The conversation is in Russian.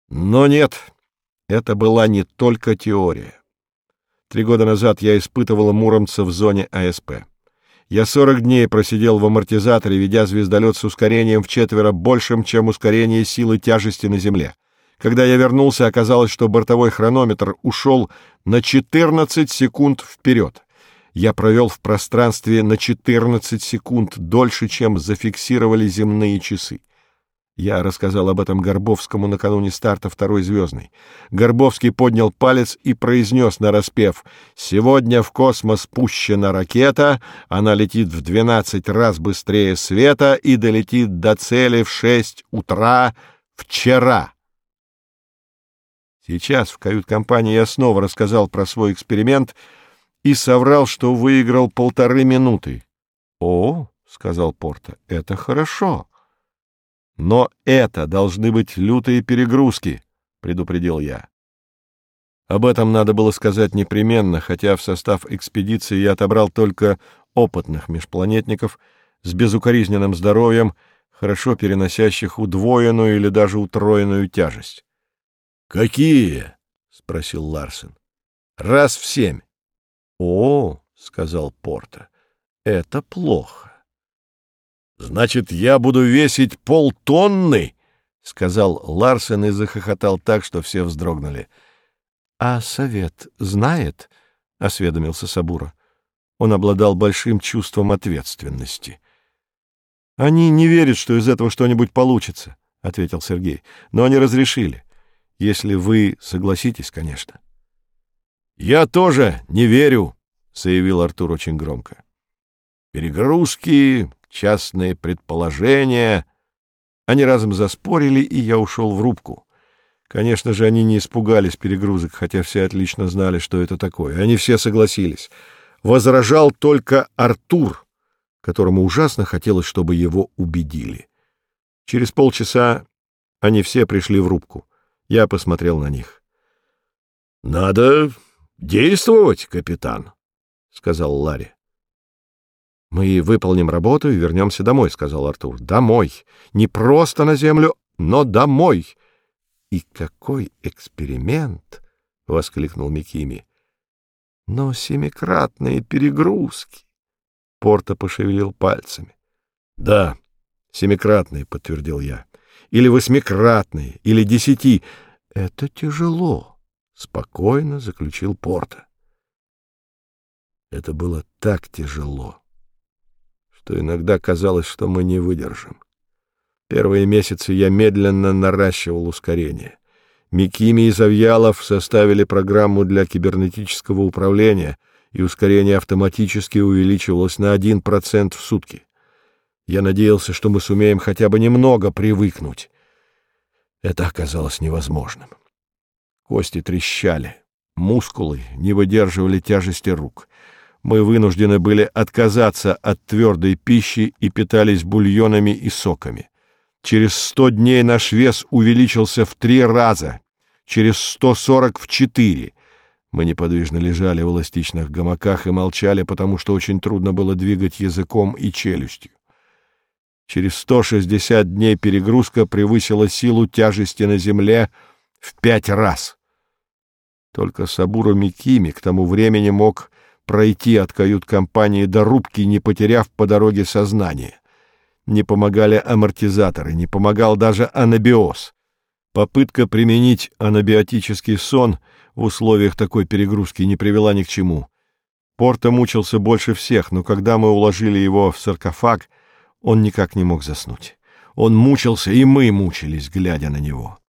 Но нет, это была не только теория. 3 года назад я испытывал муромца в зоне АСП. Я 40 дней просидел в амортизаторе, ведя звездолет с ускорением вчетверо большим, чем ускорение силы тяжести на Земле. Когда я вернулся, оказалось, что бортовой хронометр ушел на 14 секунд вперед. Я провел в пространстве на 14 секунд дольше, чем зафиксировали земные часы. Я рассказал об этом Горбовскому накануне старта второй звездной. Горбовский поднял палец и произнес нараспев: «Сегодня в космос пущена ракета, она летит в 12 раз быстрее света и долетит до цели в 6 утра вчера». Сейчас в кают-компании я снова рассказал про свой эксперимент и соврал, что выиграл 1,5 минуты. «О, — сказал Порта, — это хорошо. Но это должны быть лютые перегрузки, — предупредил я. Об этом надо было сказать непременно, хотя в состав экспедиции я отобрал только опытных межпланетников с безукоризненным здоровьем, хорошо переносящих удвоенную или даже утроенную тяжесть. — Какие? — спросил Ларсен. — Раз в 7. — О, — сказал Порта, — это плохо. — Значит, я буду весить 0,5 тонны, — сказал Ларсен и захохотал так, что все вздрогнули. — А совет знает? — осведомился Сабура. Он обладал большим чувством ответственности. — Они не верят, что из этого что-нибудь получится, — ответил Сергей. — Но они разрешили. Если вы согласитесь, конечно. — Я тоже не верю, — заявил Артур очень громко. — Перегрузки, частные предположения. Они разом заспорили, и я ушел в рубку. Конечно же, они не испугались перегрузок, хотя все отлично знали, что это такое. Они все согласились. Возражал только Артур, которому ужасно хотелось, чтобы его убедили. Через полчаса они все пришли в рубку. Я посмотрел на них. — Надо действовать, капитан, — сказал Ларри. — Мы выполним работу и вернемся домой, — сказал Артур. — Домой. Не просто на Землю, но домой. — И какой эксперимент! — воскликнул Микими. — Но 7-кратные перегрузки. Порта пошевелил пальцами. — Да, 7-кратные, — подтвердил я. — Или 8-кратные, или 10. — Это тяжело, — спокойно заключил Порта. Это было так тяжело, что иногда казалось, что мы не выдержим. Первые месяцы я медленно наращивал ускорение. Микими и Завьялов составили программу для кибернетического управления, и ускорение автоматически увеличивалось на 1% в сутки. Я надеялся, что мы сумеем хотя бы немного привыкнуть. Это оказалось невозможным. Кости трещали, мускулы не выдерживали тяжести рук. Мы вынуждены были отказаться от твердой пищи и питались бульонами и соками. Через 100 дней наш вес увеличился в 3 раза, через 140 — в 4. Мы неподвижно лежали в эластичных гамаках и молчали, потому что очень трудно было двигать языком и челюстью. Через 160 дней перегрузка превысила силу тяжести на Земле в 5 раз. Только Сабура Микими к тому времени мог пройти от кают-компании до рубки, не потеряв по дороге сознание. Не помогали амортизаторы, не помогал даже анабиоз. Попытка применить анабиотический сон в условиях такой перегрузки не привела ни к чему. Порта мучился больше всех, но когда мы уложили его в саркофаг, он никак не мог заснуть. Он мучился, и мы мучились, глядя на него.